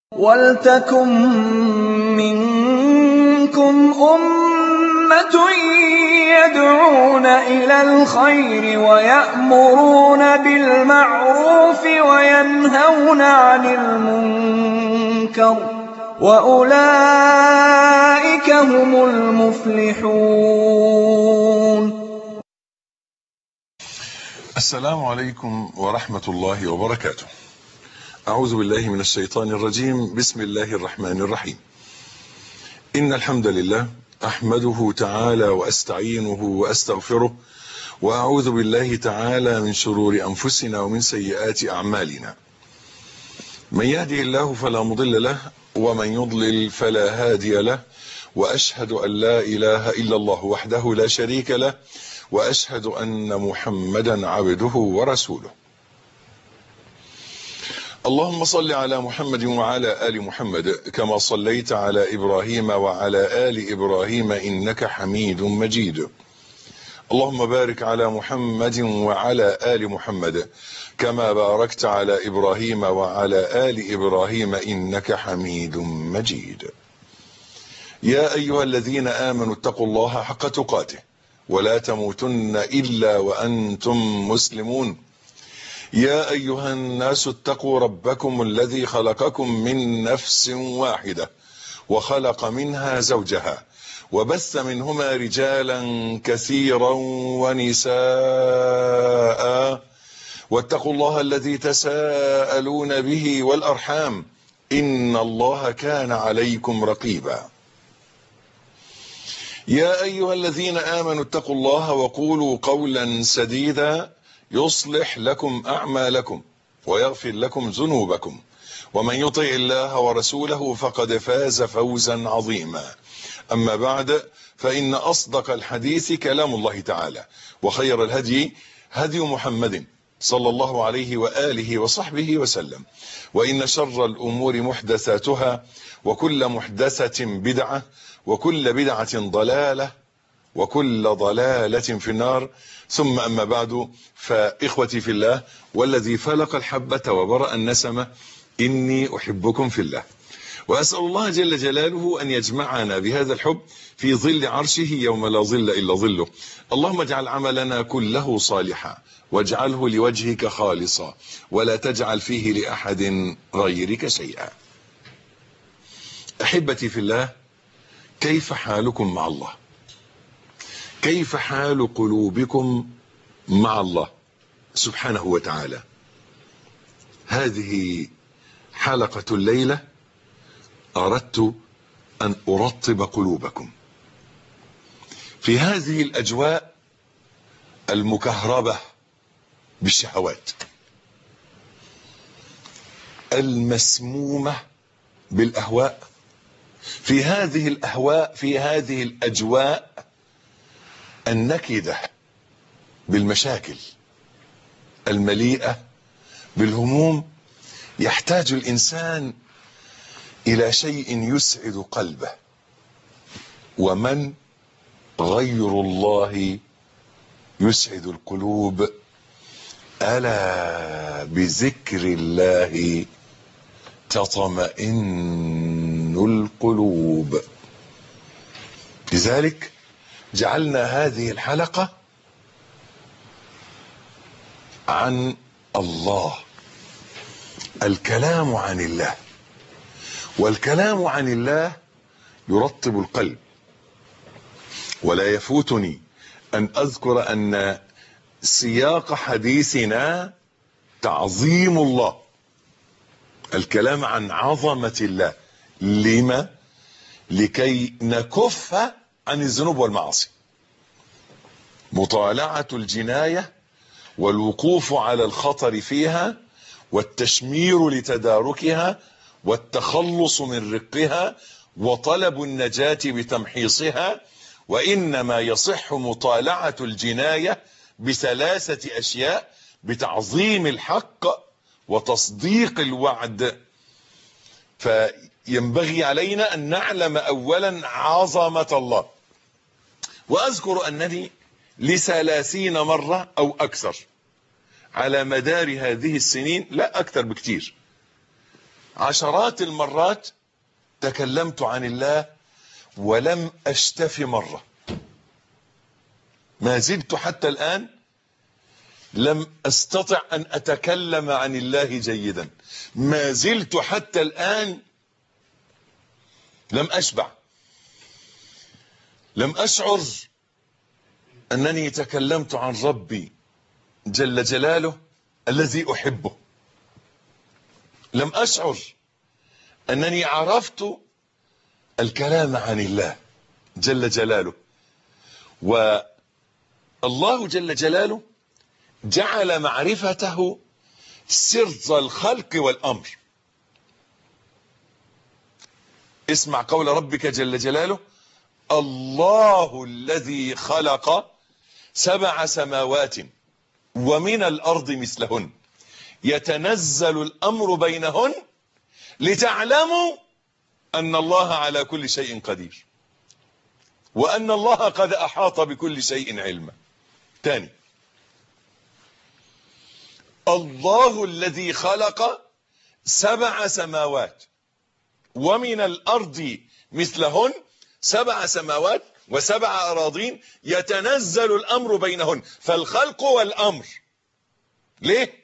وَلْتَكُن مِّنكُمْ أُمَّةٌ يَدْعُونَ إِلَى الْخَيْرِ وَيَأْمُرُونَ بِالْمَعْرُوفِ وَيَنْهَوْنَ عَنِ الْمُنكَرِ ۚ وَأُولَٰئِكَ هُمُ الْمُفْلِحُونَ. السلام عليكم ورحمة الله وبركاته. أعوذ بالله من الشيطان الرجيم. بسم الله الرحمن الرحيم. إن الحمد لله أحمده تعالى وأستعينه وأستغفره، وأعوذ بالله تعالى من شرور أنفسنا ومن سيئات أعمالنا. من يهدي الله فلا مضل له، ومن يضلل فلا هادي له، وأشهد أن لا إله إلا الله وحده لا شريك له، وأشهد أن محمدا عبده ورسوله. اللهم صل على محمد وعلى آل محمد كما صليت على إبراهيم وعلى آل إبراهيم إنك حميد مجيد. اللهم بارك على محمد وعلى آل محمد كما باركت على إبراهيم وعلى آل إبراهيم إنك حميد مجيد. يا أيها الذين آمنوا اتقوا الله حق تقاته ولا تموتن إلا وأنتم مسلمون. يا أيها الناس اتقوا ربكم الذي خلقكم من نفس واحدة وخلق منها زوجها وبث منهما رجالا كثيرا ونساء، واتقوا الله الذي تساءلون به والأرحام إن الله كان عليكم رقيبا. يا أيها الذين آمنوا اتقوا الله وقولوا قولا سديدا يصلح لكم أعمالكم ويغفر لكم ذنوبكم، ومن يطع الله ورسوله فقد فاز فوزا عظيما. أما بعد، فإن أصدق الحديث كلام الله تعالى، وخير الهدي هدي محمد صلى الله عليه وآله وصحبه وسلم، وإن شر الأمور محدثاتها، وكل محدثة بدعة، وكل بدعة ضلالة، وكل ضلالة في النار. ثم أما بعد، فإخوتي في الله والذي فلق الحبة وبرأ النسمة، إني أحبكم في الله، وأسأل الله جل جلاله أن يجمعنا بهذا الحب في ظل عرشه يوم لا ظل إلا ظله. اللهم اجعل عملنا كله صالحا، واجعله لوجهك خالصا، ولا تجعل فيه لأحد غيرك شيئا. أحبتي في الله، كيف حالكم مع الله؟ كيف حال قلوبكم مع الله سبحانه وتعالى؟ هذه حلقة الليلة أردت أن أرطب قلوبكم في هذه الأجواء المكهربة بالشهوات، المسمومة بالأهواء، في هذه الأهواء، في هذه الأجواء النكدة بالمشاكل، المليئة بالهموم. يحتاج الإنسان إلى شيء يسعد قلبه، ومن غير الله يسعد القلوب؟ ألا بذكر الله تطمئن القلوب. لذلك جعلنا هذه الحلقة عن الله، الكلام عن الله، والكلام عن الله يرطب القلب. ولا يفوتني أن أذكر أن سياق حديثنا تعظيم الله، الكلام عن عظمة الله. لما؟ لكي نكف عن الذنوب والمعاصي. مطالعة الجناية والوقوف على الخطر فيها، والتشمير لتداركها، والتخلص من رقها، وطلب النجاة بتمحيصها. وإنما يصح مطالعة الجناية بثلاثة أشياء: بتعظيم الحق، وتصديق الوعد. فينبغي علينا أن نعلم أولا عظمة الله. وأذكر أنني ل30 مرة أو أكثر على مدار هذه السنين، لا أكثر بكتير، عشرات المرات تكلمت عن الله ولم أشتف مرة، ما زلت حتى الآن لم أستطع أن أتكلم عن الله جيدا، ما زلت حتى الآن لم أشبع، لم أشعر أنني تكلمت عن ربي جل جلاله الذي أحبه، لم أشعر أنني عرفت الكلام عن الله جل جلاله. والله جل جلاله جعل معرفته سر الخلق والأمر. اسمع قول ربك جل جلاله: الله الذي خلق 7 سماوات ومن الأرض مثلهن يتنزل الأمر بينهن لتعلموا أن الله على كل شيء قدير وأن الله قد أحاط بكل شيء علما. تاني: الله الذي خلق 7 سماوات ومن الأرض مثلهن، 7 سماوات و7 أراضين يتنزل الأمر بينهن، فالخلق والأمر ليه؟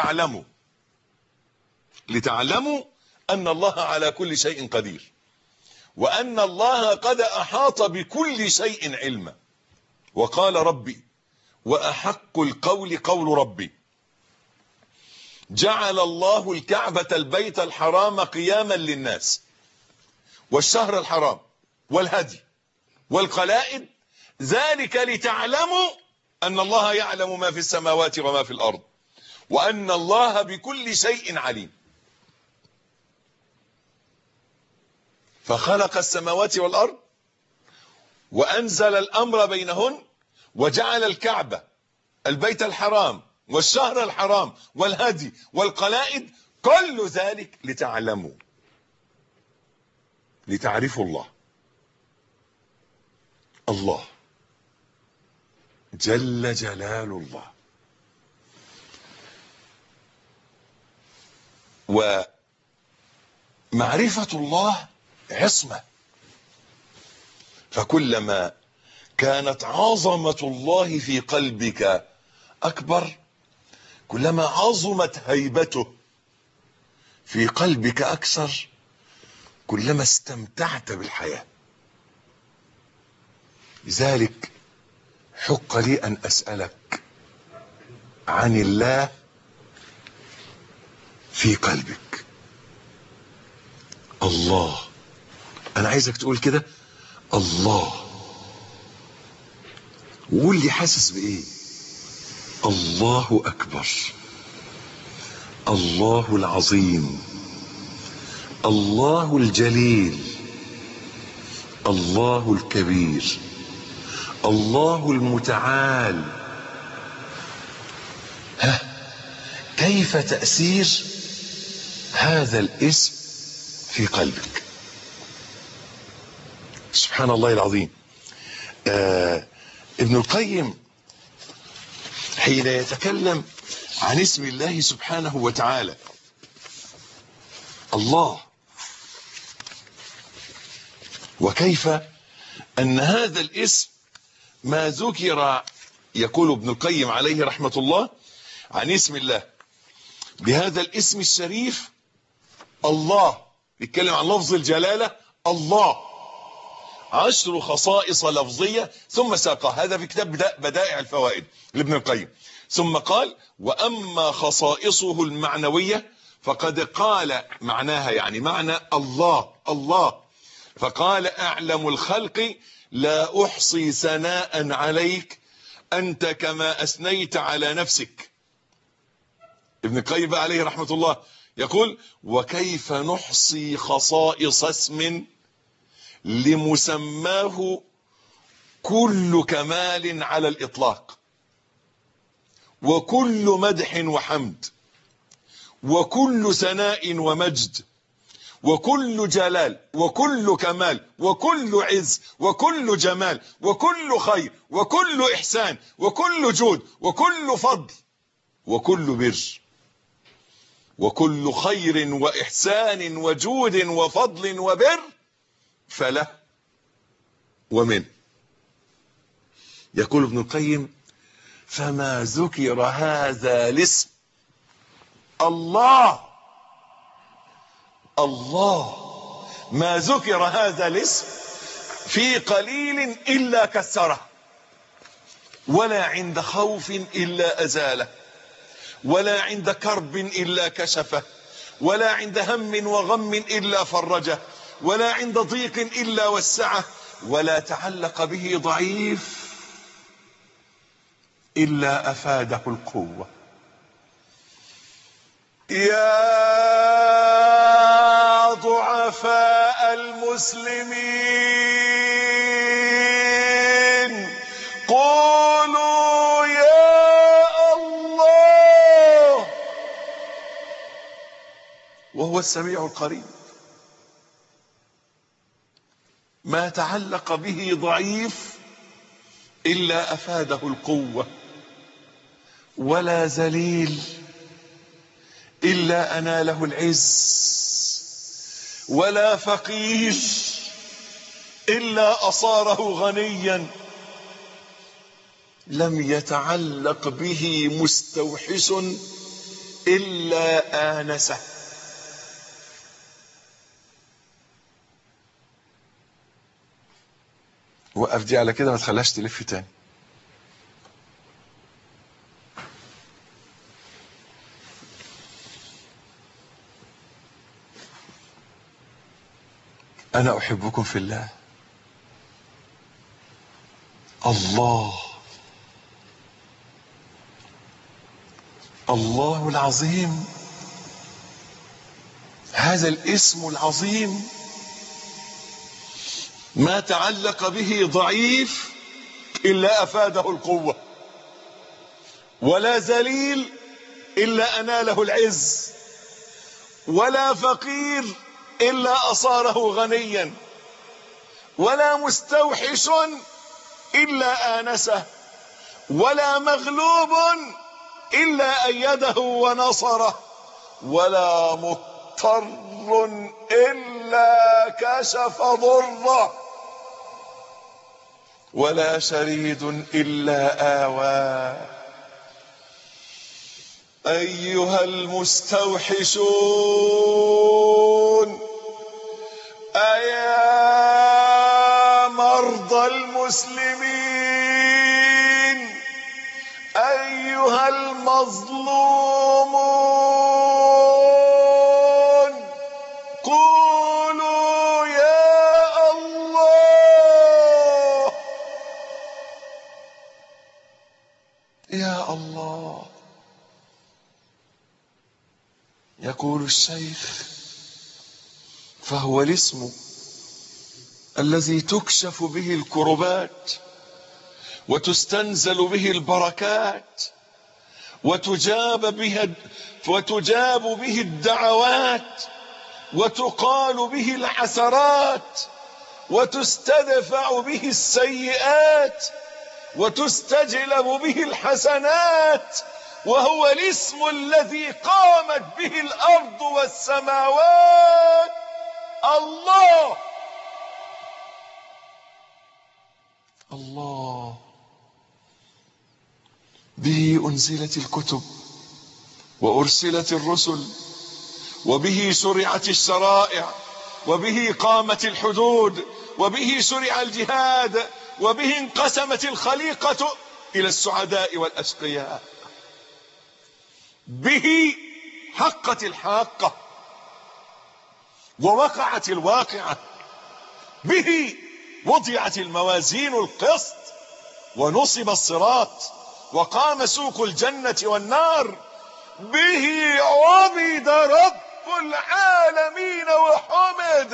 لتعلموا أن الله على كل شيء قدير وأن الله قد أحاط بكل شيء علما. وقال ربي: وأحق القول قول ربي جعل الله الكعبة البيت الحرام قياما للناس والشهر الحرام والهدي والقلائد ذلك لتعلموا أن الله يعلم ما في السماوات وما في الأرض وأن الله بكل شيء عليم. فخلق السماوات والأرض وأنزل الأمر بينهن وجعل الكعبة البيت الحرام والشهر الحرام والهدي والقلائد، كل ذلك لتعلموا، لتعرفوا الله. الله جل جلال الله. ومعرفة الله عصمة، فكلما كانت عظمة الله في قلبك أكبر كلما عظمت هيبته في قلبك أكثر، كلما استمتعت بالحياة. لذلك حق لي أن أسألك عن الله في قلبك. الله، أنا عايزك تقول كده: الله. وقول لي حاسس بإيه؟ الله أكبر، الله العظيم، الله الجليل، الله الكبير، الله المتعال. كيف تأثير هذا الاسم في قلبك؟ سبحان الله العظيم. ابن القيم حين يتكلم عن اسم الله سبحانه وتعالى الله، وكيف أن هذا الاسم ما ذكر، يقول ابن القيم عليه رحمة الله عن اسم الله: بهذا الاسم الشريف الله، يتكلم عن لفظ الجلالة الله، 10 خصائص لفظية ثم ساقها. هذا في كتاب بدائع الفوائد لابن القيم. ثم قال: وأما خصائصه المعنوية فقد قال معناها، يعني معنى الله الله، فقال: أعلم الخلق لا أحصي ثناء عليك أنت كما أثنيت على نفسك. ابن القيم عليه رحمة الله يقول: وكيف نحصي خصائص اسم لمسماه كل كمال على الإطلاق وكل مدح وحمد وكل ثناء ومجد وكل جلال وكل كمال وكل عز وكل جمال وكل خير وكل إحسان وكل جود وكل فضل وكل بر وكل خير وإحسان وجود وفضل وبر فله ومنه. يقول ابن القيم: فما ذكر هذا الاسم الله ما ذكر هذا الاسم في قليل إلا كسره، ولا عند خوف إلا أزاله، ولا عند كرب إلا كشفه، ولا عند هم وغم إلا فرجه، ولا عند ضيق إلا وسعه، ولا تعلق به ضعيف إلا أفاده القوة. يا ضعفاء المسلمين قولوا يا الله، وهو السميع القريب. ما تعلق به ضعيف إلا أفاده القوة، ولا ذليل إلا أناله العز، ولا فقير إلا أصاره غنيا، لم يتعلق به مستوحش إلا آنسه. وقف دي على كده، ما تخليهاش تلف تاني. أنا أحبكم في الله. الله العظيم، هذا الاسم العظيم ما تعلق به ضعيف إلا أفاده القوة، ولا ذليل إلا أناله العز، ولا فقير إلا أصاره غنيا، ولا مستوحش إلا آنسه، ولا مغلوب إلا أيده ونصره، ولا مضطر إلا كشف ضره، ولا شريد إلا آواه. أيها المستوحشون، أيا مرضى المسلمين، أيها المظلومون، قولوا يا الله يا الله. يقول الشيخ: فهو الاسم الذي تكشف به الكربات، وتستنزل به البركات، وتجاب به الدعوات، وتقال به العثرات، وتستدفع به السيئات، وتستجلب به الحسنات. وهو الاسم الذي قامت به الأرض والسماوات. الله به أنزلت الكتب وأرسلت الرسل، وبه شرعت الشرائع، وبه قامت الحدود، وبه شرع الجهاد، وبه انقسمت الخليقة إلى السعداء والأشقياء، به حقت الحاقة ووقعت الواقعة، به وضعت الموازين القسط ونصب الصراط وقام سوق الجنة والنار، به عبد رب العالمين وحمد،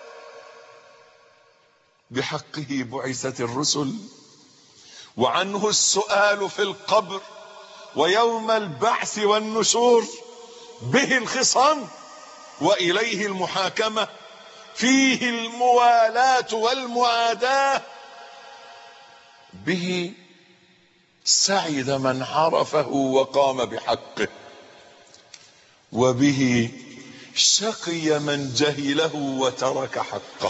بحقه بعثت الرسل، وعنه السؤال في القبر ويوم البعث والنشور، به الخصام وإليه المحاكمة، فيه الموالاة والمعاداة، به سعد من عرفه وقام بحقه، وبه شقي من جهله وترك حقه،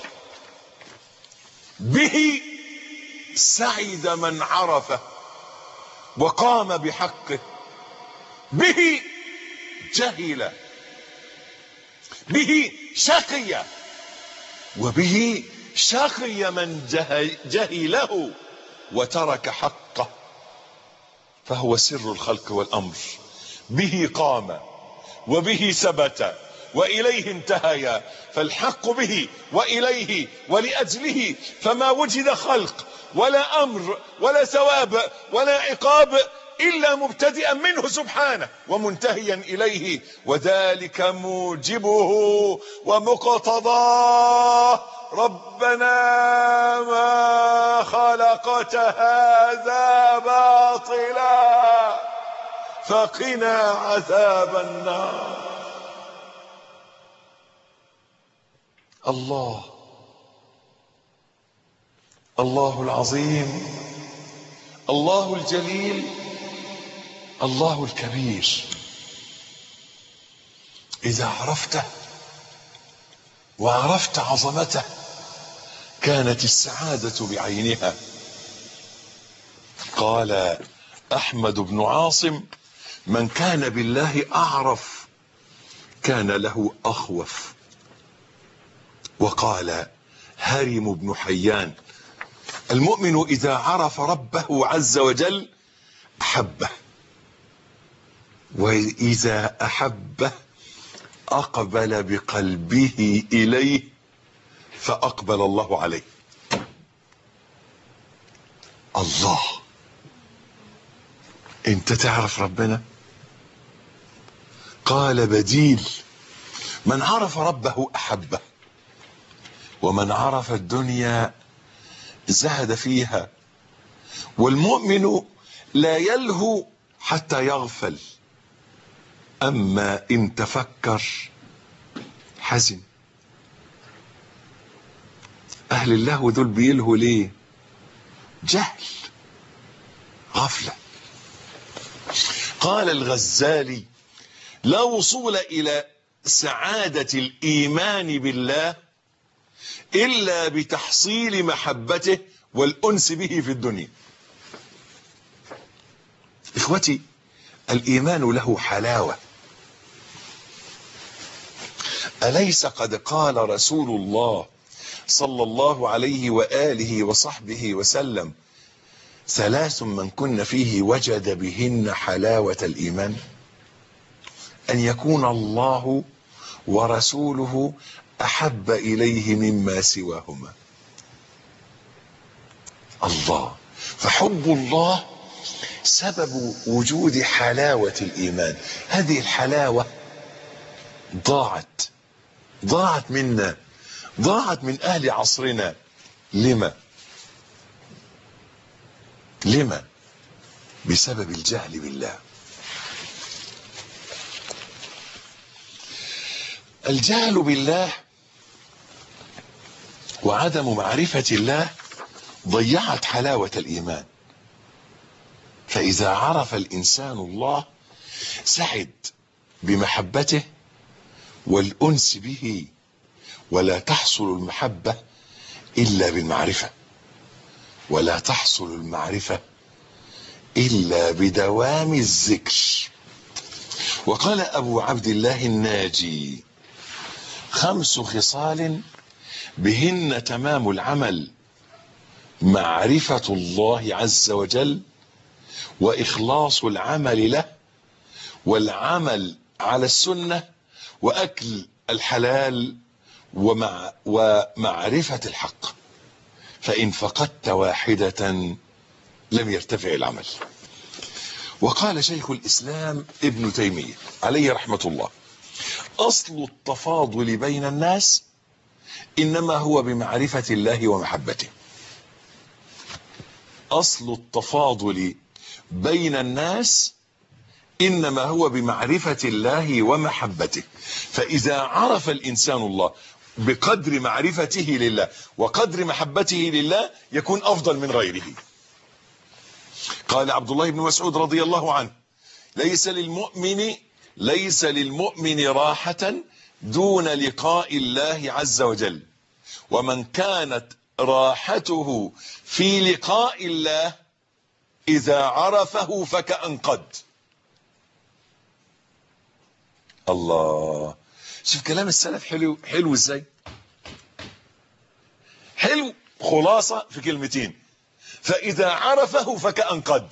به سعد من عرفه وقام بحقه، به جهل، به شقي، وبه شقي من جهله وترك حقه، فهو سر الخلق والأمر. به قام وبه ثبت وإليه انتهيا، فالحق به وإليه ولأجله، فما وجد خلق ولا أمر ولا ثواب ولا عقاب إلا مبتدئا منه سبحانه ومنتهيا إليه، وذلك موجبه ومقتضاه. ربنا ما خلقت هذا باطلا فقنا عذاب النار. الله العظيم، الله الجليل، الله الكبير. إذا عرفته وعرفت عظمته كانت السعادة بعينها. قال أحمد بن عاصم: من كان بالله أعرف كان له أخوف. وقال هرم بن حيان: المؤمن إذا عرف ربه عز وجل أحبه، وإذا أحبه أقبل بقلبه إليه فأقبل الله عليه. الله، انت تعرف ربنا؟ قال بديل: من عرف ربه أحبه، ومن عرف الدنيا زهد فيها. والمؤمن لا يلهو حتى يغفل، أما إن تفكر حزن. أهل اللهو دول بيلهوا ليه؟ جهل، غفلة. قال الغزالي: لا وصول إلى سعادة الإيمان بالله إلا بتحصيل محبته والأنس به في الدنيا. إخوتي، الإيمان له حلاوة. أليس قد قال رسول الله صلى الله عليه وآله وصحبه وسلم: ثلاث من كن فيه وجد بهن حلاوة الإيمان؟ أن يكون الله ورسوله أحب إليه مما سواهما. الله، فحب الله سبب وجود حلاوة الإيمان. هذه الحلاوة ضاعت منا، ضاعت من أهل عصرنا. لما؟ بسبب الجهل بالله. الجهل بالله وعدم معرفة الله ضيعت حلاوة الإيمان. فإذا عرف الإنسان الله سعد بمحبته والأنس به، ولا تحصل المحبة إلا بالمعرفة، ولا تحصل المعرفة إلا بدوام الذكر. وقال أبو عبد الله الناجي: 5 خصال بهن تمام العمل: معرفة الله عز وجل، وإخلاص العمل له، والعمل على السنة، وأكل الحلال، ومعرفة الحق. فإن فقدت واحدة لم يرتفع العمل. وقال شيخ الإسلام ابن تيمية عليه رحمة الله: أصل التفاضل بين الناس إنما هو بمعرفة الله ومحبته. أصل التفاضل بين الناس إنما هو بمعرفة الله ومحبته. فإذا عرف الإنسان الله بقدر معرفته لله وقدر محبته لله يكون أفضل من غيره. قال عبد الله بن مسعود رضي الله عنه: ليس للمؤمن ليس للمؤمن راحة دون لقاء الله عز وجل، ومن كانت راحته في لقاء الله إذا عرفه فكأنقد. الله، شوف كلام السلف حلو ازاي، حلو. خلاصة في كلمتين: فإذا عرفه فكأنقد،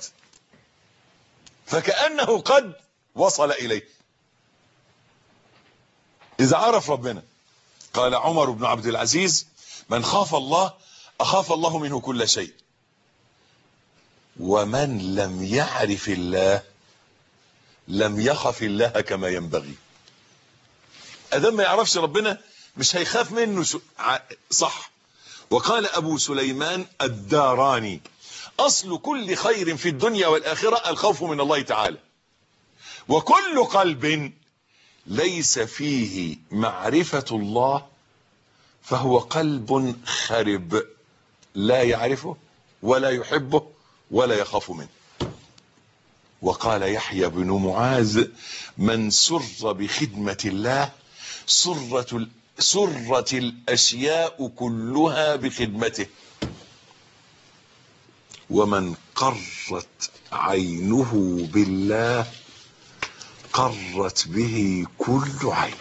فكأنه قد وصل إليه. إذا عرف ربنا، قال عمر بن عبد العزيز: من خاف الله أخاف الله منه كل شيء، ومن لم يعرف الله لم يخف الله كما ينبغي. أدام ما يعرفش ربنا مش هيخاف منه، صح. وقال أبو سليمان الداراني: أصل كل خير في الدنيا والآخرة الخوف من الله تعالى، وكل قلب ليس فيه معرفة الله فهو قلب خرب، لا يعرفه ولا يحبه ولا يخاف منه. وقال يحيى بن معاذ: من سر بخدمة الله سرت الأشياء كلها بخدمته، ومن قرت عينه بالله قرت به كل عين.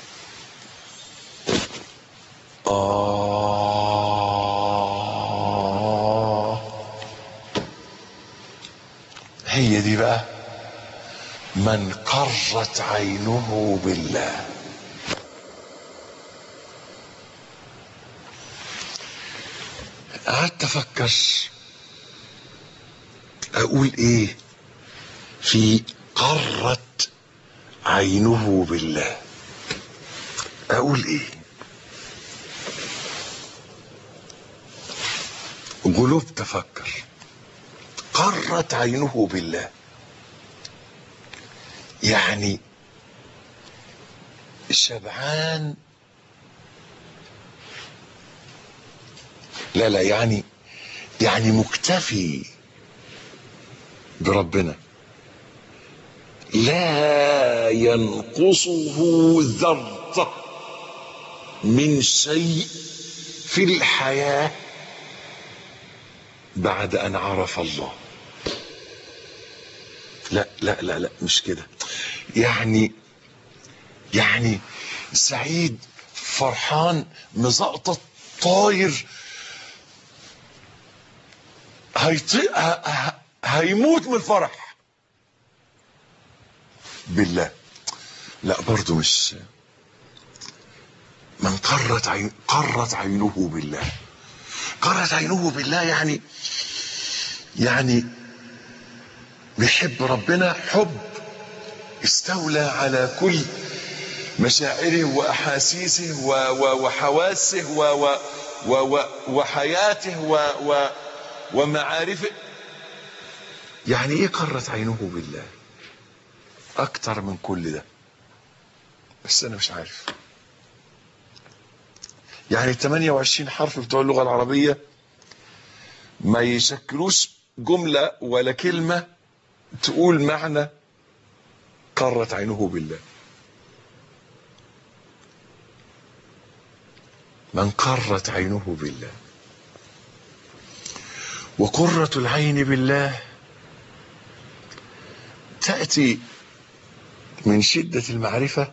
هي دي بقى، من قرت عينه بالله. قعدت افكر اقول ايه في قرت عينه بالله، اقول ايه؟ قلوب تفكر. قرت عينه بالله يعني شبعان، لا يعني مكتفي بربنا، لا ينقصه ذرة من شيء في الحياة بعد أن عرف الله. لا مش كده، يعني سعيد فرحان مزقطط طاير، هيموت من الفرح بالله. لا برضو مش. من قرت عينه بالله. قرت عينه بالله يعني بيحب ربنا حب استولى على كل مشاعره واحاسيسه وحواسه وحياته ومعارفه. يعني ايه قرت عينه بالله؟ اكتر من كل ده، بس انا مش عارف. يعني 28 حرف بتوع اللغة العربية ما يشكلوش جملة ولا كلمة تقول معنى قرت عينه بالله. من قرت عينه بالله. وقرة العين بالله تأتي من شدة المعرفة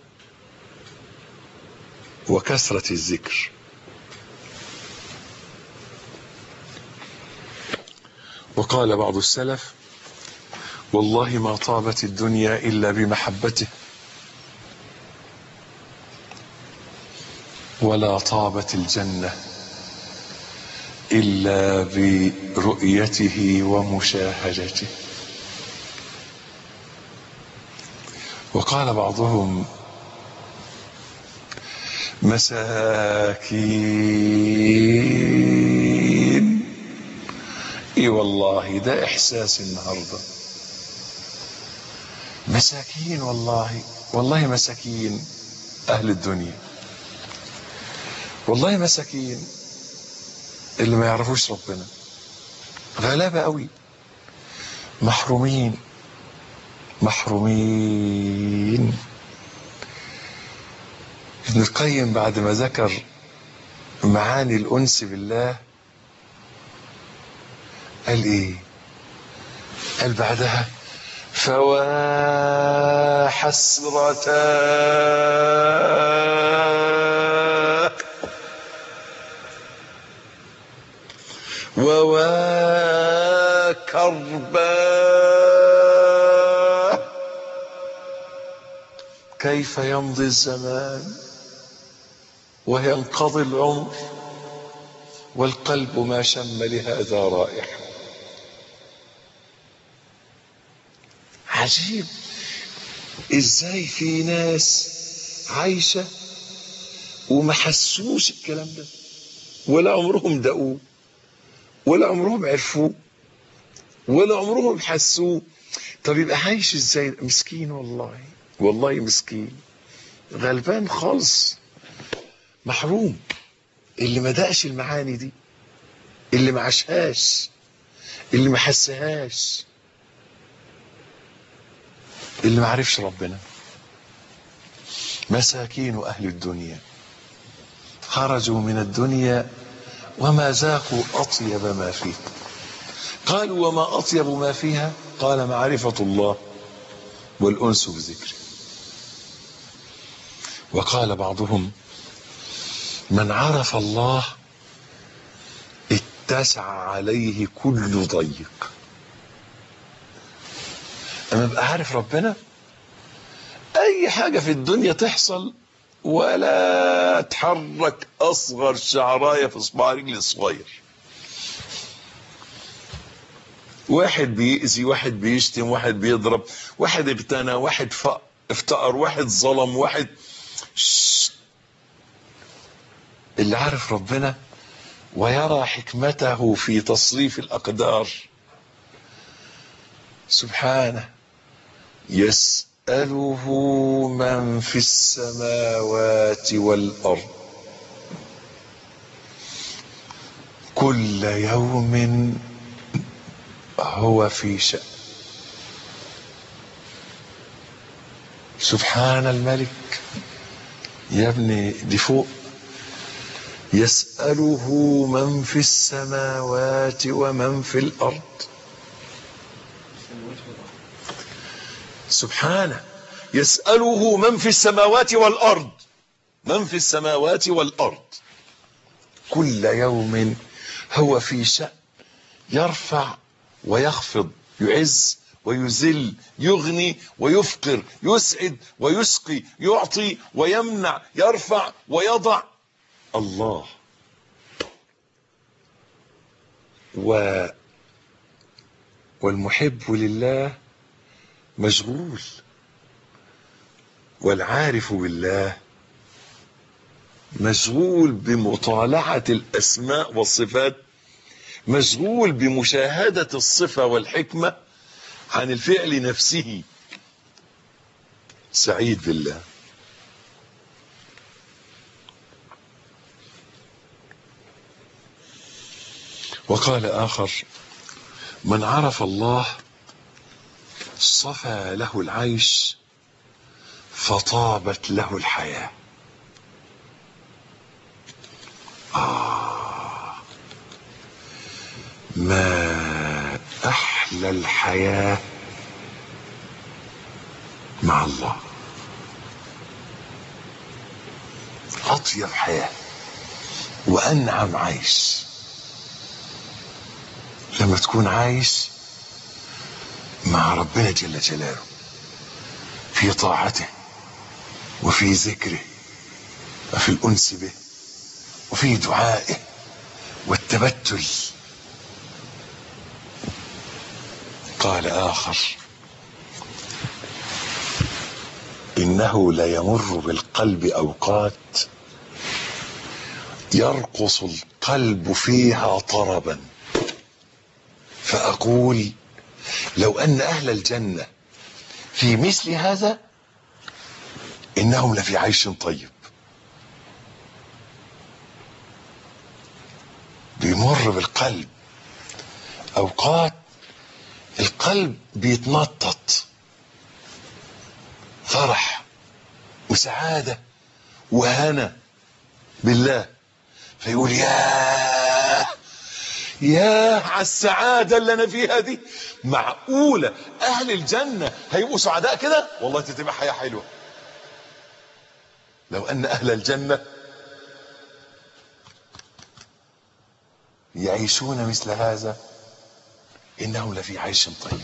وكثرة الذكر. وقال بعض السلف: والله ما طابت الدنيا إلا بمحبته، ولا طابت الجنة إلا برؤيته ومشاهدته. وقال بعضهم: مساكين. اي والله ده احساس النهارده. مساكين، والله مساكين اهل الدنيا، والله مساكين اللي ما يعرفوش ربنا، غلابه قوي، محرومين محرومين. ابن القيم بعد ما ذكر معاني الأنس بالله قال ايه؟ قال بعدها فوا حسرة ووا كربا كيف يمضي الزمان وينقضي العمر والقلب ما شم لهذا رائحة. عجيب ازاي في ناس عايشة وما حسوش الكلام ده، ولا عمرهم دقوه، ولا عمرهم عرفوه، ولا عمرهم حسوه. طب يبقى عايش ازاي؟ مسكين والله، والله مسكين، غلبان خالص، محروم. اللي ما دقش المعاني دي، اللي ما عاشهاش، اللي ما حسهاش، اللي ما عرفش ربنا. مساكين أهل الدنيا خرجوا من الدنيا وما ذاقوا أطيب ما فيها. قالوا وما أطيب ما فيها؟ قال معرفة الله والأنس بذكره. وقال بعضهم من عرف الله اتسع عليه كل ضيق. أما ابقى عارف ربنا، أي حاجة في الدنيا تحصل ولا تحرك أصغر شعراية في صباع رجل الصغير. واحد بيأذي، واحد بيشتم، واحد بيضرب، واحد ابتنى، واحد افتقر، واحد ظلم، واحد اللي عارف ربنا ويرى حكمته في تصريف الأقدار سبحانه. يسأله من في السماوات والأرض كل يوم هو في شأن. سبحان الملك. يا ابني دي فوق. يسأله من في السماوات ومن في الأرض. سبحانه. يسأله من في السماوات والأرض، من في السماوات والأرض كل يوم هو في شأن. يرفع ويخفض، يعز ويذل، يغني ويفقر، يسعد ويسقي، يعطي ويمنع، يرفع ويضع. الله. والمحب لله مشغول، والعارف بالله مشغول بمطالعة الأسماء والصفات، مشغول بمشاهدة الصفة والحكمة عن الفعل نفسه. سعيد بالله. وقال آخر من عرف الله صفى له العيش فطابت له الحياة. ما أحلى الحياة مع الله. أطيب حياة وأنعم عيش لما تكون عايش مع ربنا جل جلاله في طاعته وفي ذكره وفي الأنس به وفي دعائه والتبتل. قال آخر إنه ليمر بالقلب أوقات يرقص القلب فيها طربا، فأقول لو أن أهل الجنة في مثل هذا إنهم لفي عيش طيب. بيمر بالقلب أوقات القلب بيتنطط وسعادة وهنا بالله، فيقول يا على السعادة اللي أنا فيها دي، معقولة أهل الجنة هيبقوا سعداء كده؟ والله تتبع حياة حلوة. لو أن أهل الجنة يعيشون مثل هذا إنهم لفي عيش طيب.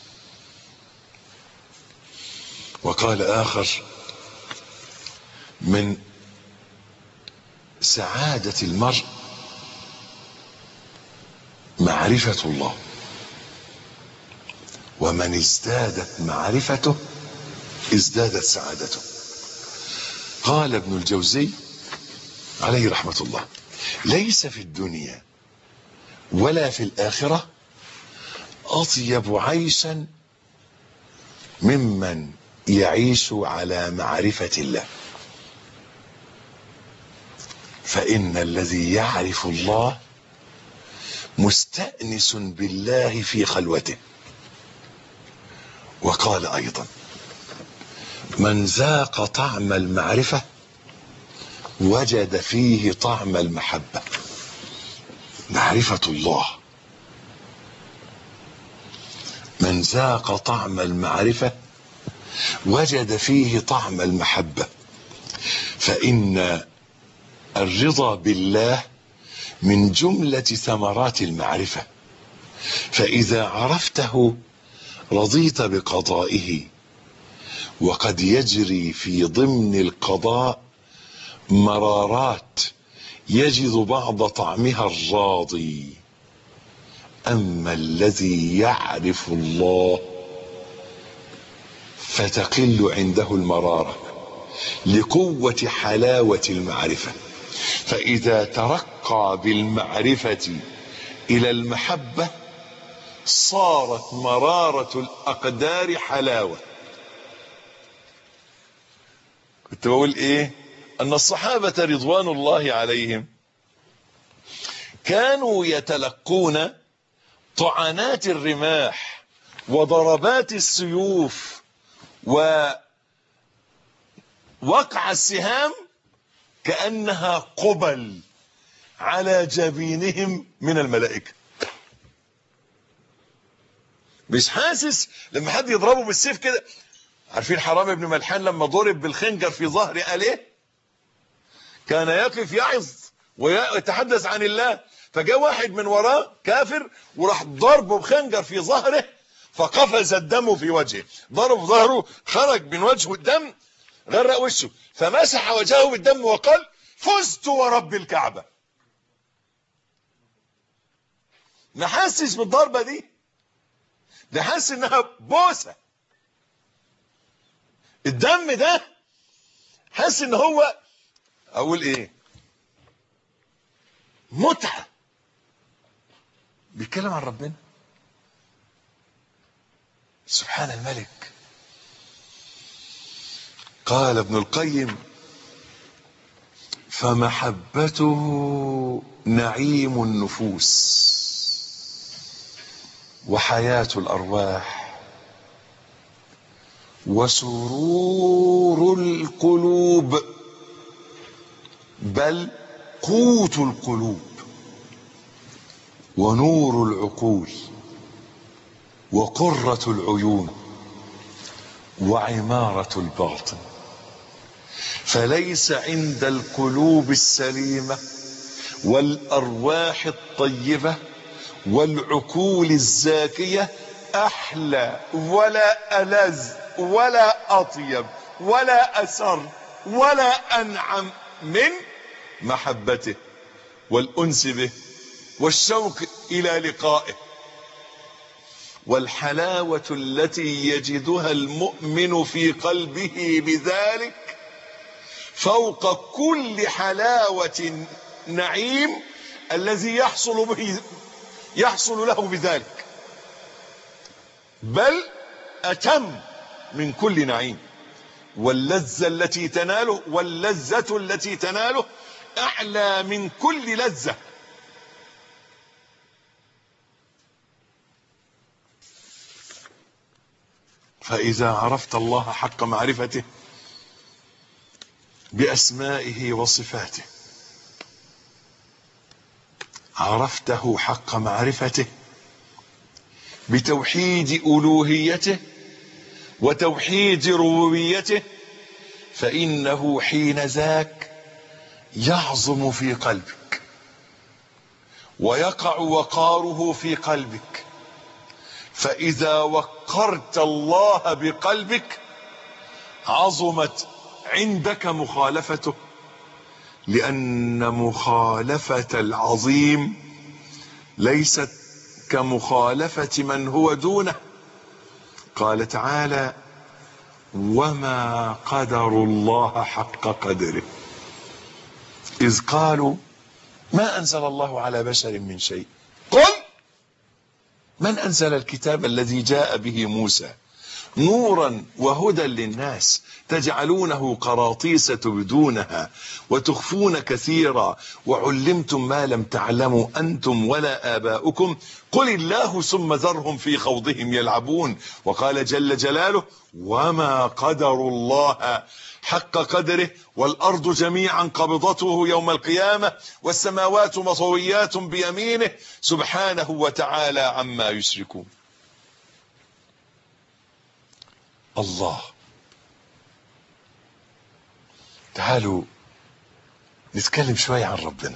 وقال آخر: من سعادة المرء معرفة الله، ومن ازدادت معرفته ازدادت سعادته. قال ابن الجوزي عليه رحمة الله: ليس في الدنيا ولا في الآخرة أطيب عيشا ممن يعيش على معرفة الله، فإن الذي يعرف الله مستأنس بالله في خلوته. وقال أيضا: من ذاق طعم المعرفة وجد فيه طعم المحبة. معرفة الله، من ذاق طعم المعرفة وجد فيه طعم المحبة، فإن الرضا بالله من جملة ثمرات المعرفة، فإذا عرفته رضيت بقضائه. وقد يجري في ضمن القضاء مرارات يجد بعض طعمها الراضي. أما الذي يعرف الله فتقل عنده المرارة لقوة حلاوة المعرفة، فإذا ترقى بالمعرفة إلى المحبة صارت مرارة الأقدار حلاوة. كنت بقول إيه؟ أن الصحابة رضوان الله عليهم كانوا يتلقون طعنات الرماح وضربات السيوف ووقع السهام كأنها قبل على جبينهم من الملائكة. مش حاسس لما حد يضربه بالسيف كده. عارفين حرام بن ملحان لما ضرب بالخنجر في ظهر آله كان يقف يعظ ويتحدث عن الله، فجاء واحد من وراه كافر وراح ضربه بخنجر في ظهره فقفز الدم في وجهه، ضرب ظهره خرج من وجهه الدم غرق وشه، فمسح وجهه بالدم وقال: فزت ورب الكعبة. ما حسش بالضربة دي، ده حس انها بوسة. الدم ده حس ان هو اقول ايه، متعة. بيتكلم عن ربنا سبحان الملك. قال ابن القيم: فمحبته نعيم النفوس وحياة الأرواح وسرور القلوب، بل قوت القلوب ونور العقول وقرة العيون وعمارة الباطن. فليس عند القلوب السليمة والأرواح الطيبة والعقول الزاكية أحلى ولا ألذ ولا أطيب ولا أسر ولا أنعم من محبته والأنس به والشوق إلى لقائه. والحلاوة التي يجدها المؤمن في قلبه بذلك فوق كل حلاوة نعيم الذي يحصل له بذلك، بل أتم من كل نعيم. واللذة التي تناله أعلى من كل لذة. فإذا عرفت الله حق معرفته بأسمائه وصفاته، عرفته حق معرفته بتوحيد ألوهيته وتوحيد ربوبيته، فإنه حين ذاك يعظم في قلبك ويقع وقاره في قلبك. فإذا وقرت الله بقلبك عظمت عندك مخالفته، لأن مخالفة العظيم ليست كمخالفة من هو دونه. قال تعالى: وما قدروا الله حق قدره إذ قالوا ما أنزل الله على بشر من شيء. قل من أنزل الكتاب الذي جاء به موسى نورا وهدى للناس تجعلونه قراطيس تبدونها وتخفون كثيرا وعلمتم ما لم تعلموا أنتم ولا آباؤكم قل الله ثم ذرهم في خوضهم يلعبون. وقال جل جلاله: وما قدروا الله حق قدره والأرض جميعا قبضته يوم القيامة والسماوات مطويات بيمينه سبحانه وتعالى عما يشركون. الله. تعالوا نتكلم شوية عن ربنا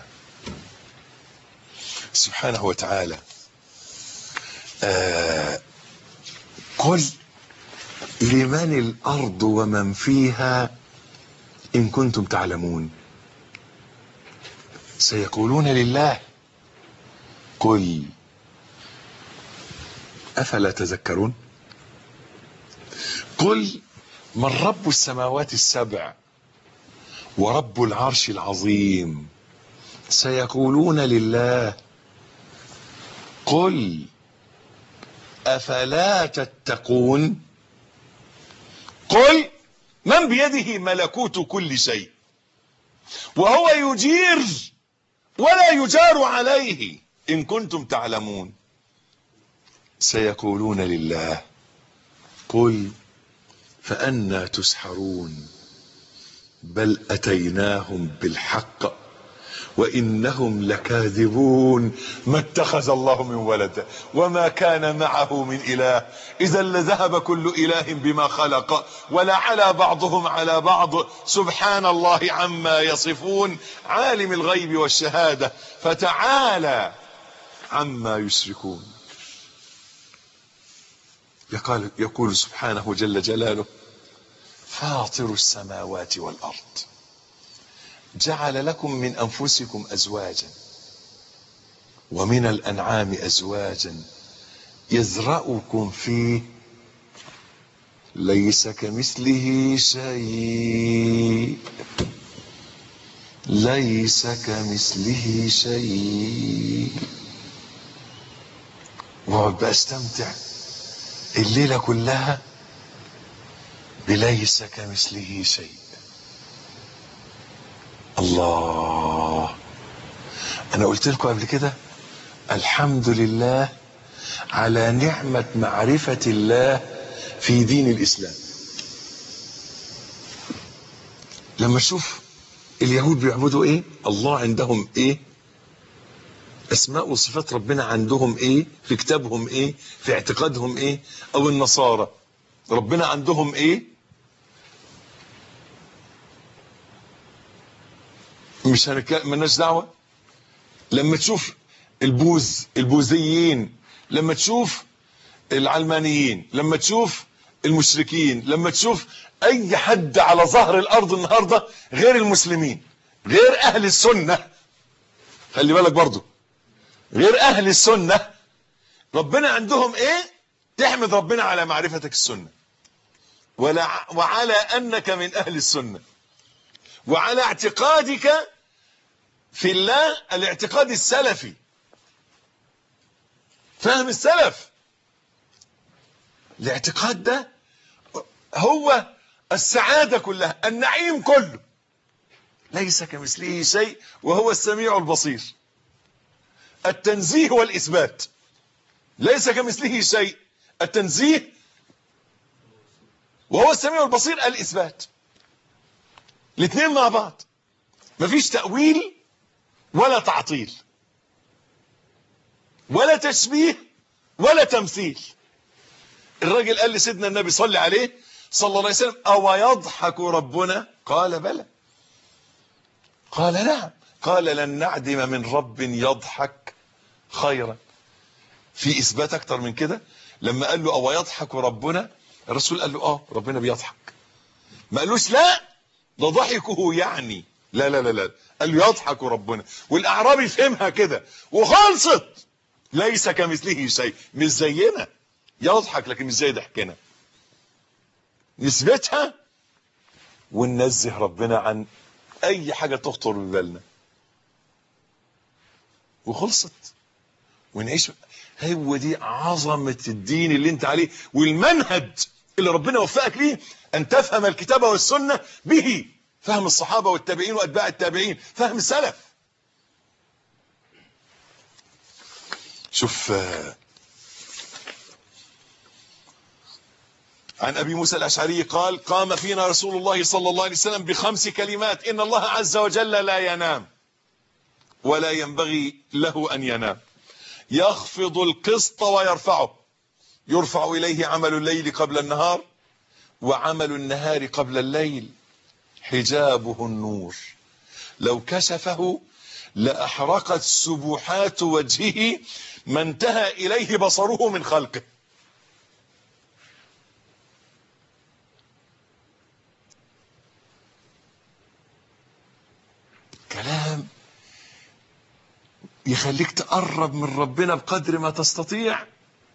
سبحانه وتعالى. قل لمن الأرض ومن فيها إن كنتم تعلمون. سيقولون لله. قل أفلا تذكرون. قل من رب السماوات السبع ورب العرش العظيم. سيقولون لله. قل أفلا تتقون. قل من بيده ملكوت كل شيء وهو يجير ولا يجار عليه إن كنتم تعلمون. سيقولون لله. قل فأنى تسحرون بل أتيناهم بالحق وإنهم لكاذبون. ما اتخذ الله من ولد وما كان معه من إله إذا لذهب كل إله بما خلق ولا على بعضهم على بعض سبحان الله عما يصفون. عالم الغيب والشهادة فتعالى عما يشركون. يقول سبحانه جل جلاله: فاطر السماوات والأرض جعل لكم من أنفسكم أزواجا ومن الأنعام أزواجا يذرأكم فيه ليس كمثله شيء ليس كمثله شيء. واقعد بقى استمتع الليلة كلها بليس كمثله شيء. الله. انا قلت لكم قبل كده الحمد لله على نعمة معرفة الله في دين الاسلام. لما تشوف اليهود بيعبدوا ايه، الله عندهم ايه، اسماء وصفات ربنا عندهم ايه، في كتابهم ايه، في اعتقادهم ايه، او النصارى ربنا عندهم ايه، مش مالناش دعوه. لما تشوف البوذيين، لما تشوف العلمانيين، لما تشوف المشركين، لما تشوف اي حد على ظهر الارض النهارده غير المسلمين، غير اهل السنه، خلي بالك برضو غير اهل السنه، ربنا عندهم ايه؟ تحمد ربنا على معرفتك السنه وعلى انك من اهل السنه وعلى اعتقادك في الله الاعتقاد السلفي، فهم السلف. الاعتقاد ده هو السعادة كلها، النعيم كله. ليس كمثله شيء وهو السميع البصير. التنزيه والإثبات. ليس كمثله شيء، التنزيه، وهو السميع البصير الإثبات. الاثنين مع بعض، مفيش تأويل ولا تعطيل ولا تشبيه ولا تمثيل. الراجل قال لسيدنا النبي صلى عليه صلى الله عليه وسلم: أو يضحك ربنا؟ قال بلى. قال نعم. قال: لن نعدم من رب يضحك خيرا. في إثبات أكتر من كده؟ لما قال له: أو يضحك ربنا؟ الرسول قال له: ربنا بيضحك. ما قالوش لا ده ضحكه يعني، لا لا لا لا، قال له: يضحك ربنا. والأعرابي فهمها كده وخلصت. ليس كمثله شيء، مش زينا، يضحك لكن مش زي ضحكنا. نثبتها وننزه ربنا عن اي حاجة تخطر ببالنا وخلصت، ونعيش. هو دي عظمة الدين اللي انت عليه، والمنهج اللي ربنا وفقك ليه، ان تفهم الكتاب والسنة به فهم الصحابة والتابعين واتباع التابعين، فهم السلف. شوف، عن أبي موسى الأشعري قال: قام فينا رسول الله صلى الله عليه وسلم ب5 كلمات: إن الله عز وجل لا ينام ولا ينبغي له أن ينام، يخفض القسط ويرفعه، يرفع إليه عمل الليل قبل النهار وعمل النهار قبل الليل، حجابه النور، لو كشفه لأحرقت سبحات وجهه ما انتهى إليه بصره من خلقه. كلام يخليك تقرب من ربنا بقدر ما تستطيع،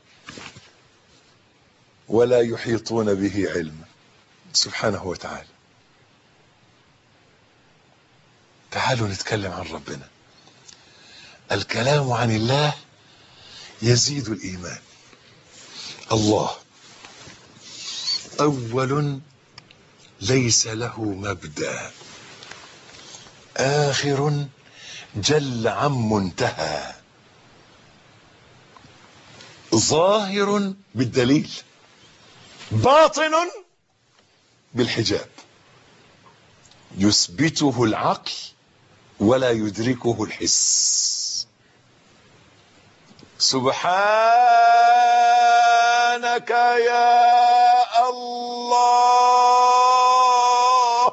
ولا يحيطون به علما سبحانه وتعالى. تعالوا نتكلم عن ربنا. الكلام عن الله يزيد الإيمان. الله أول ليس له مبدأ، آخر جل عن منتهى، ظاهر بالدليل، باطن بالحجاب، يثبته العقل ولا يدركه الحس. سبحانك يا الله،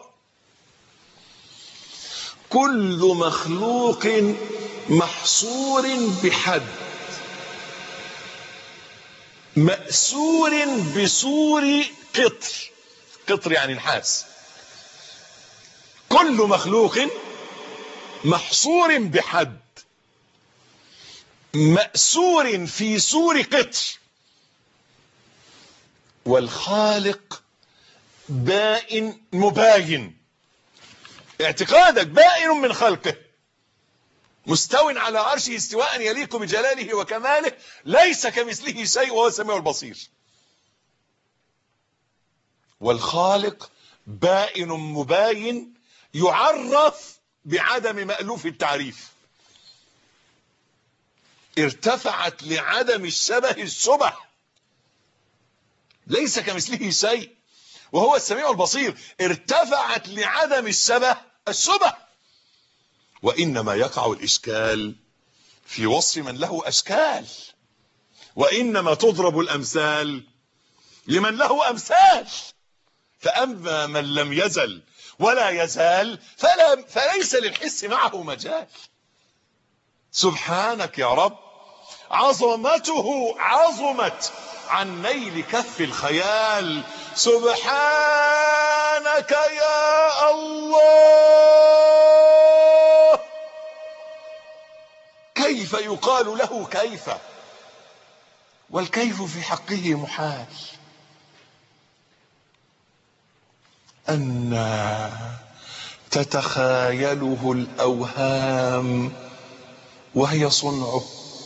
كل مخلوق محصور بحد، مأسور بسور قطر، قطر يعني نحاس. كل مخلوق محصور بحد، مأسور في سور قطر، والخالق بائن مباين. اعتقادك بائن من خلقه، مستو على عرشه استواء يليق بجلاله وكماله، ليس كمثله شيء وهو السميع البصير. والخالق بائن مباين يعرف بعدم مألوف التعريف. ارتفعت لعدم الشبه الشبه، ليس كمثله شيء وهو السميع البصير. ارتفعت لعدم الشبه الشبه، وإنما يقع الإشكال في وصف من له أشكال، وإنما تضرب الأمثال لمن له أمثال. فأما من لم يزل ولا يزال فليس للحس معه مجال. سبحانك يا رب، عظمته عظمت عن نيل كف الخيال. سبحانك يا الله، كيف يقال له كيف؟ والكيف في حقه محال. أن تتخايله الأوهام وهي صنعه،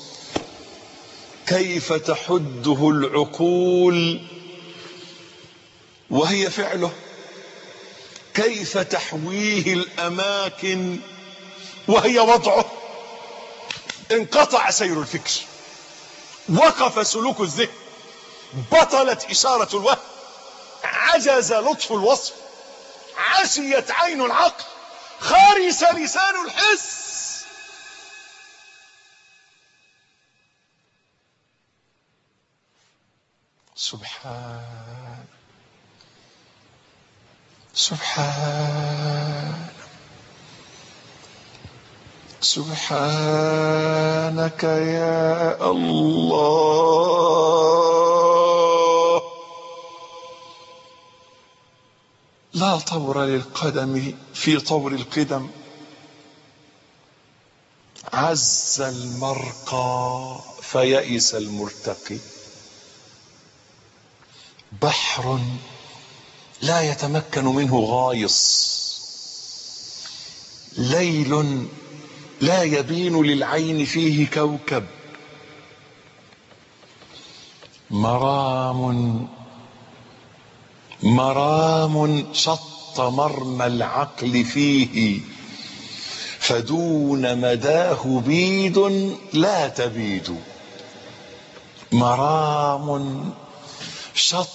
كيف تحده العقول وهي فعله، كيف تحويه الأماكن وهي وضعه. انقطع سير الفكر، وقف سلوك الذهن، بطلت إشارة الوهم، عجز لطف الوصف، عشيت عين العقل، خرس لسان الحس. سبحان سبحانك يا الله. لا طور للقدم في طور القدم، عز المرقى فيئس المرتقي. بحر لا يتمكن منه غايص، ليل لا يبين للعين فيه كوكب، مرام شط مرمى العقل فيه، فدون مداه بيد لا تبيد. مرام شط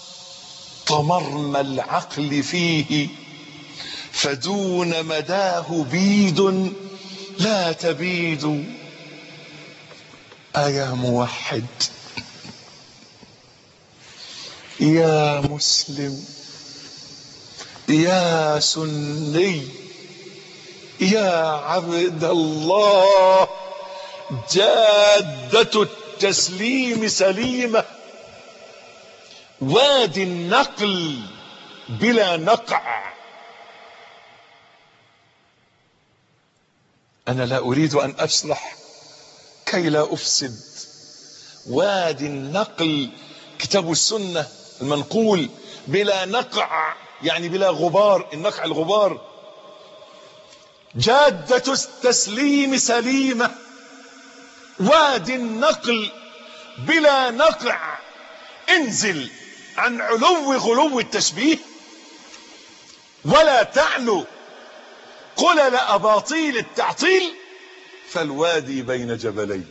مرمى العقل فيه، فدون مداه بيد لا تبيد. أيا موحد، يا مسلم، يا سني، يا عبد الله، جادة التسليم سليمة، وادي النقل بلا نقع. أنا لا أريد أن أشرح كي لا أفسد. وادي النقل كتاب السنة المنقول بلا نقع، يعني بلا غبار، النقع الغبار. جادة التسليم سليمة، وادي النقل بلا نقع. انزل عن علو غلو التشبيه، ولا تعلو قلل أباطيل التعطيل، فالوادي بين جبلين.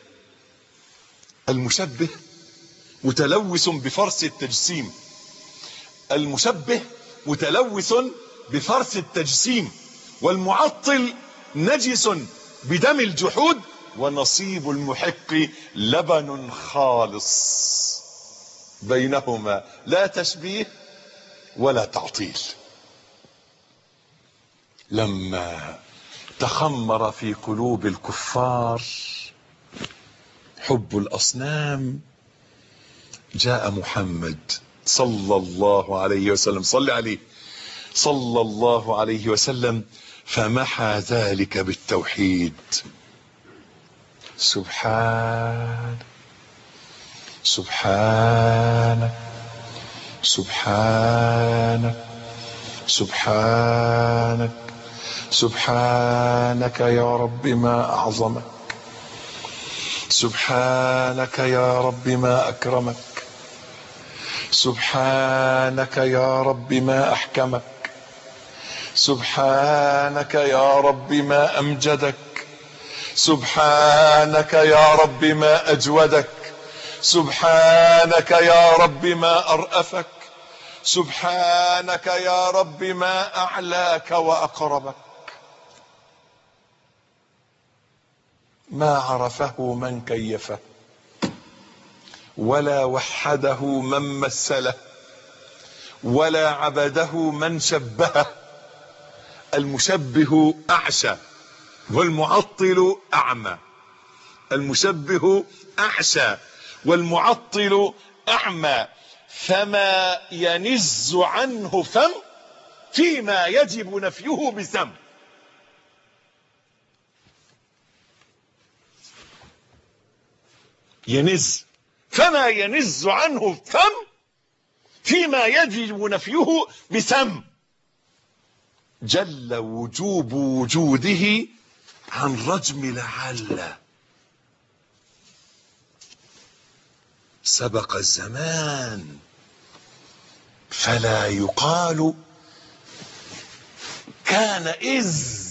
المشبه متلوث بفرس التجسيم، المشبه متلوث بفرس التجسيم، والمعطل نجس بدم الجحود، ونصيب المحق لبن خالص. بينهما لا تشبيه ولا تعطيل. لما تخمر في قلوب الكفار حب الأصنام، جاء محمد صلى الله عليه وسلم، صل عليه، صلى الله عليه وسلم، فمحى ذلك بالتوحيد. سبحانك سبحانك سبحانك سبحانك سبحانك يا رب ما أعظمك، سبحانك يا رب ما أكرمك، سبحانك يا رب ما أحكمك، سبحانك يا رب ما أمجدك، سبحانك يا رب ما أجودك، سبحانك يا رب ما أرأفك، سبحانك يا رب ما أعلاك وأقربك. ما عرفه من كيفه، ولا وحده من مثله، ولا عبده من شبهه. المشبه أعشى والمعطل أعمى، المشبه أعشى والمعطل أعمى، فما ينز عنه فم فيما يجب نفيه بذم. ينز، فما ينز عنه فم فيما يجب نفيه بذم. جل وجوب وجوده عن رجم لعل. سبق الزمان فلا يقال كان إذ.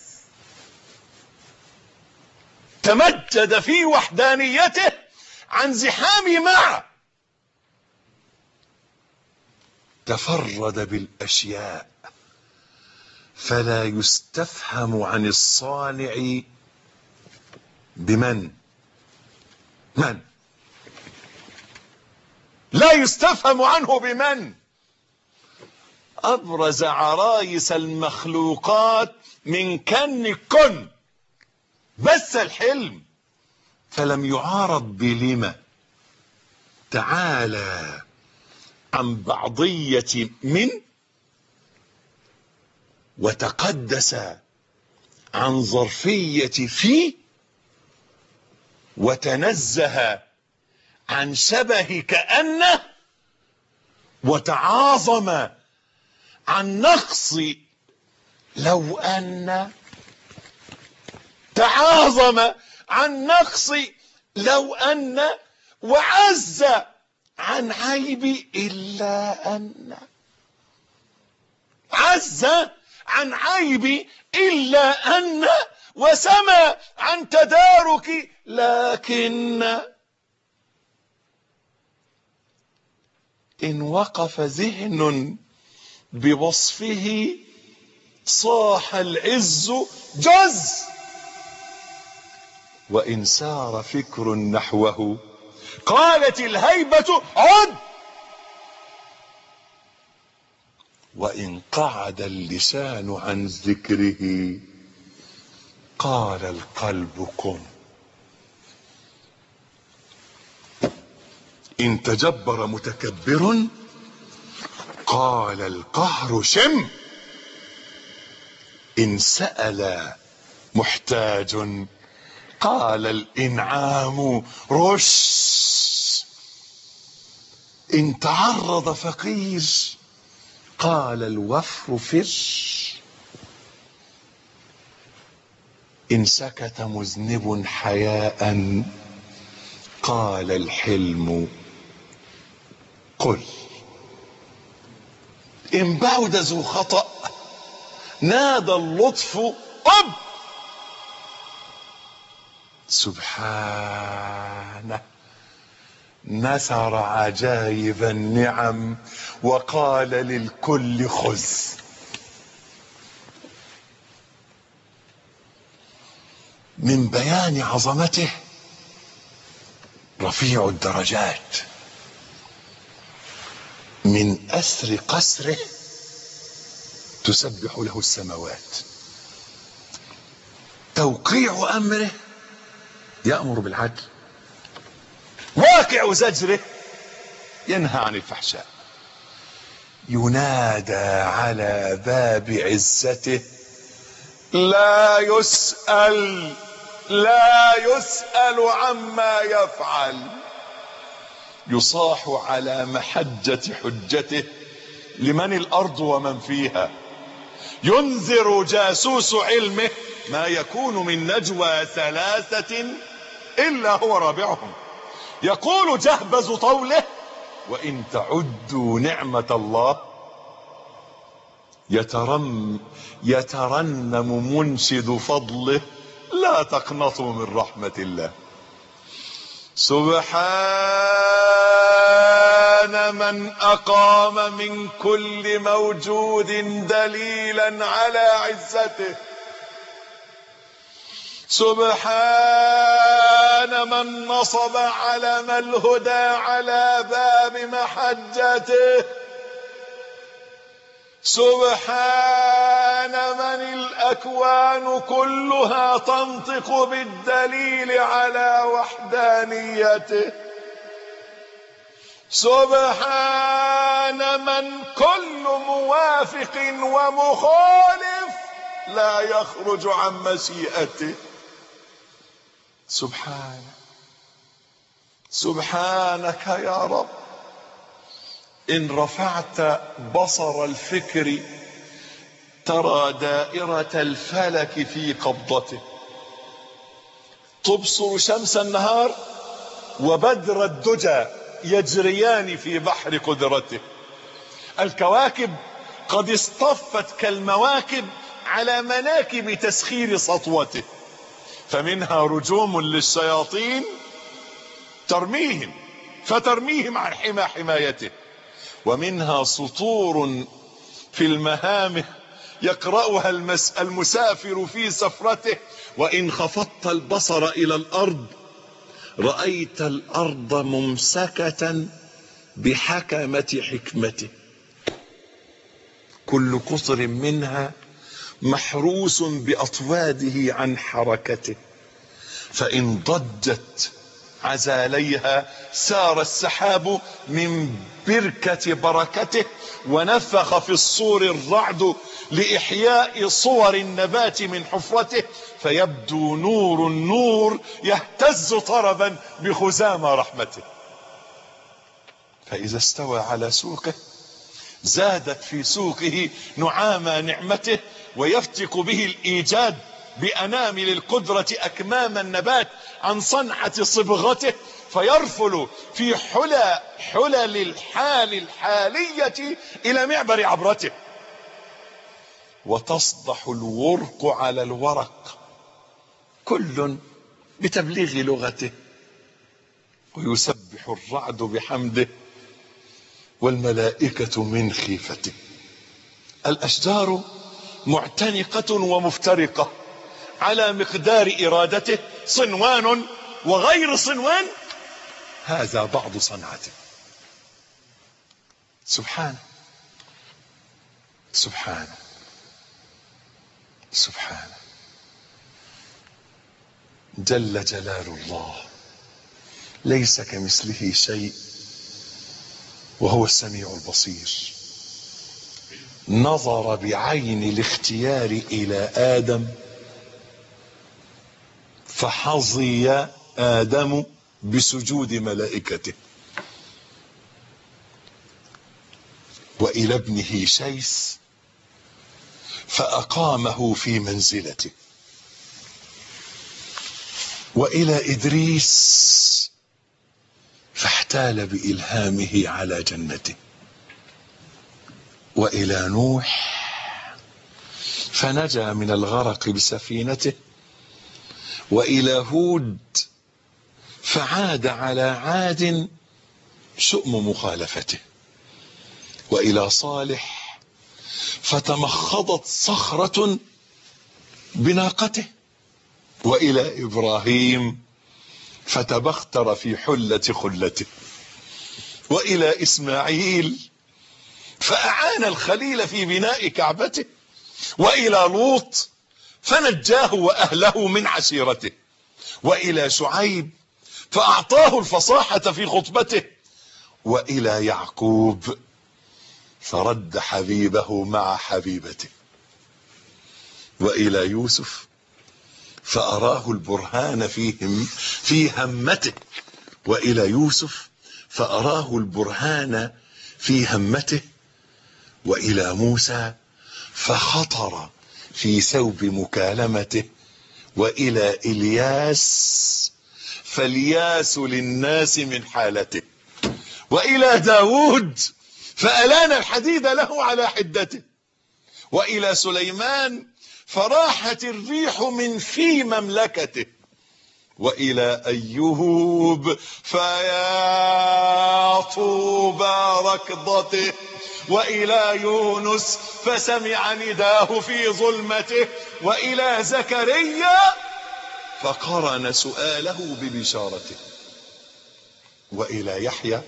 تمجد في وحدانيته عن زحام مع. تفرد بالاشياء فلا يستفهم عن الصانع بمن. من لا يستفهم عنه بمن. ابرز عرايس المخلوقات من كن بس الحلم، فلم يعارض بلمة. تعالى عن بعضية من، وتقدس عن ظرفية في، وتنزه عن شبه كأنه، وتعاظم عن نقص لو أن. تعاظم عن نقص لو أن، وعز عن عيب إلا أن. عز عن عيب إلا أن، وسمى عن تدارك لكن. إن وقف ذهن بوصفه صاح العز جز، وإن سار فكر نحوه قالت الهيبة عد، وإن قعد اللسان عن ذكره قال القلب قم. إن تجبر متكبر قال القهر شم، إن سأل محتاج قال الإنعام رش، إن تعرض فقير قال الوفر فش، إن سكت مذنب حياء قال الحلم قل، إن بعد ذو خطأ نادى اللطف أب. سبحانه نثر عجائب النعم وقال للكل خذ. من بيان عظمته رفيع الدرجات، من أثر قسره تسبح له السماوات، توقيع أمره يأمر بالعدل، واقع زجره ينهى عن الفحشاء، ينادى على باب عزته لا يسأل عما يفعل، يصاح على محجة حجته لمن الأرض ومن فيها، ينذر جاسوس علمه ما يكون من نجوى ثلاثة إلا هو رابعهم، يقول جهبذ طوله وإن تعدوا نعمة الله، يترنم منشد فضله لا تقنطوا من رحمة الله. سبحان من أقام من كل موجود دليلا على عزته، سبحان من نصب علم الهدى على باب محجته، سبحان من الأكوان كلها تنطق بالدليل على وحدانيته، سبحان من كل موافق ومخالف لا يخرج عن مشيئته. سبحانك يا رب. إن رفعت بصر الفكر ترى دائرة الفلك في قبضته، تبصر شمس النهار وبدر الدجى يجريان في بحر قدرته، الكواكب قد اصطفت كالمواكب على مناكب تسخير سطوته، فمنها رجوم للشياطين ترميهم فترميهم عن حمايته، ومنها سطور في المهامه يقرأها المسافر في سفرته: وإن خفضت البصر إلى الأرض رأيت الأرض ممسكة بحكمة حكمته، كل قطر منها محروس بأطواده عن حركته، فإن ضجت عزاليها سار السحاب من بركة بركته، ونفخ في الصور الرعد لإحياء صور النبات من حفرته، فيبدو نور النور يهتز طربا بخزام رحمته. فإذا استوى على سوقه زادت في سوقه نعامى نعمته، ويفتك به الإيجاد بأنامل القدرة أكمام النبات عن صنعة صبغته، فيرفل في حلل الحال الحالية إلى معبر عبرته، وتصدح الورق على الورق كل بتبليغ لغته، ويسبح الرعد بحمده والملائكة من خيفته. الأشجار معتنقة ومفترقة على مقدار إرادته، صنوان وغير صنوان، هذا بعض صنعته. سبحانه سبحانه سبحانه، جل جلال الله، ليس كمثله شيء وهو السميع البصير. نظر بعين الاختيار إلى آدم فحظي آدم بسجود ملائكته، وإلى ابنه شيث فأقامه في منزلته، وإلى إدريس فاحتال بإلهامه على جنته، وإلى نوح فنجا من الغرق بسفينته، وإلى هود فعاد على عاد شؤم مخالفته، وإلى صالح فتمخضت صخرة بناقته، وإلى إبراهيم فتبختر في حلة خلته، وإلى إسماعيل فأعان الخليل في بناء كعبته، وإلى لوط فنجاه وأهله من عشيرته، وإلى شعيب فأعطاه الفصاحة في خطبته، وإلى يعقوب فرد حبيبه مع حبيبته، وإلى يوسف فأراه البرهان في همته، وإلى يوسف فأراه البرهان في همته، وإلى موسى فخطر في ثوب مكالمته، وإلى إلياس فالياس للناس من حالته، وإلى داود فألان الحديد له على حدته، وإلى سليمان فراحت الريح من في مملكته، وإلى أيوب فيا طوبى ركضته، وإلى يونس فسمع نداه في ظلمته، وإلى زكريا فقرن سؤاله ببشارته، وإلى يحيى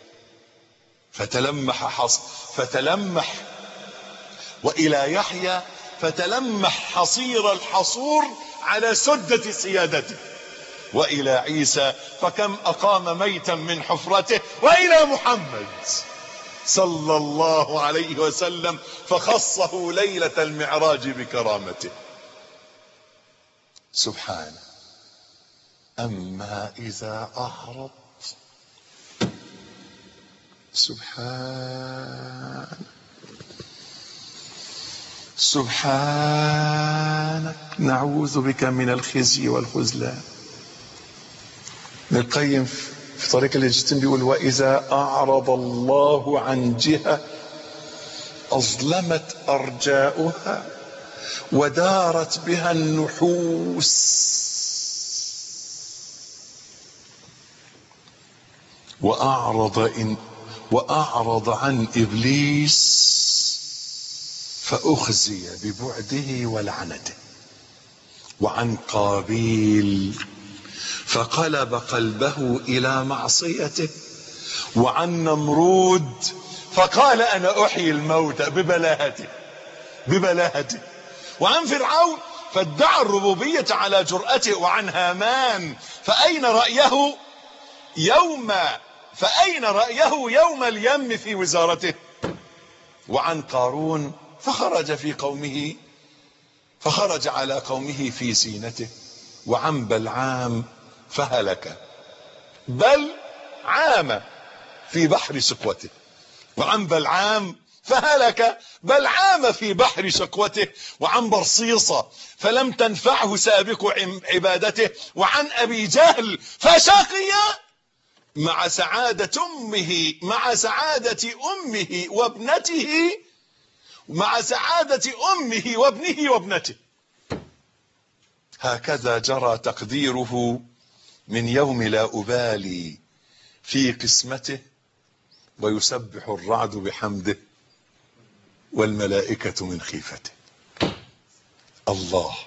وإلى يحيى فتلمح حصير الحصور على سدة سيادته، وإلى عيسى فكم أقام ميتا من حفرته، وإلى محمد صلى الله عليه وسلم فخصه ليلة المعراج بكرامته. سبحانه. أما إذا أعرض سبحانك نعوذ بك من الخزي والخذلان. ابن القيم في طريق الاجتماع بيقول: وإذا أعرض الله عن جهة أظلمت أرجاؤها ودارت بها النحوس، وأعرض عن إبليس فأخزي ببعده ولعنته. وعن قابيل فقلب قلبه إلى معصيته. وعن نمرود فقال أنا أحيي الموتى ببلاهته. وعن فرعون فادعى الربوبية على جرأته. وعن هامان فأين رأيه يوم اليم في وزارته. وعن قارون فخرج على قومه في زينته. وعن بلعام فهلك بل عام في بحر سقوته. وعن بلعام فهلك بل عام في بحر شقوته. وعن برصيصة فلم تنفعه سابق عبادته. وعن أبي جهل فشقي مع سعادة أمه وابنته. هكذا جرى تقديره من يوم لا أبالي في قسمته. ويسبح الرعد بحمده والملائكة من خيفته. الله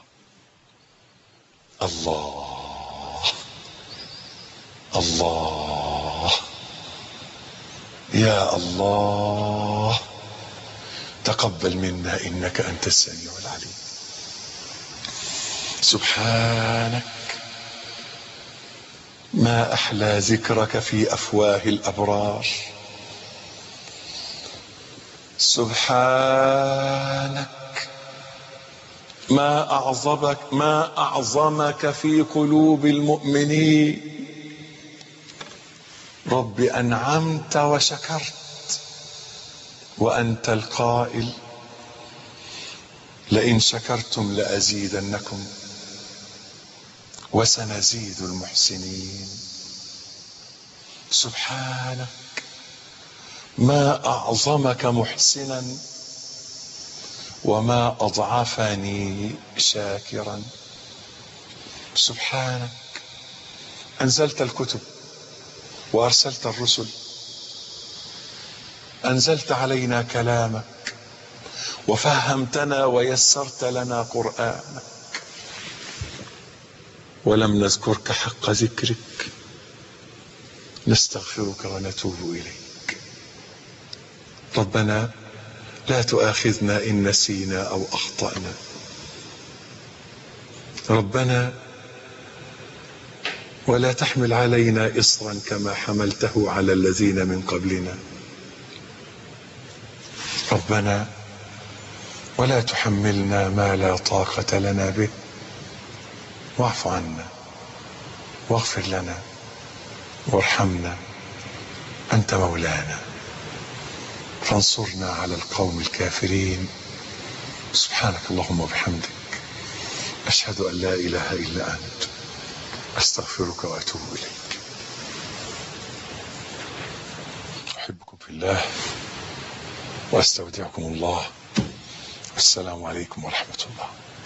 الله الله يا الله، تقبل منا إنك أنت السميع العليم. سبحانك ما أحلى ذكرك في أفواه الأبرار. سبحانك ما أعظمك في قلوب المؤمنين. رب أنعمت وشكرت وأنت القائل لئن شكرتم لأزيدنكم وسنزيد المحسنين. سبحانك ما أعظمك محسنا وما أضعفني شاكرا. سبحانك أنزلت الكتب وأرسلت الرسل، أنزلت علينا كلامك وفهمتنا ويسرت لنا قرآنك، ولم نذكرك حق ذكرك. نستغفرك ونتوب إليك. ربنا لا تؤاخذنا إن نسينا أو أخطأنا. ربنا ولا تحمل علينا إصرا كما حملته على الذين من قبلنا. ربنا ولا تحملنا ما لا طاقة لنا به. واعف عنا واغفر لنا وارحمنا، أنت مولانا فانصرنا على القوم الكافرين. سبحانك اللهم وبحمدك، أشهد أن لا إله إلا أنت، أستغفرك وأتوب إليك. أحبكم في الله وأستودعكم الله، والسلام عليكم ورحمة الله.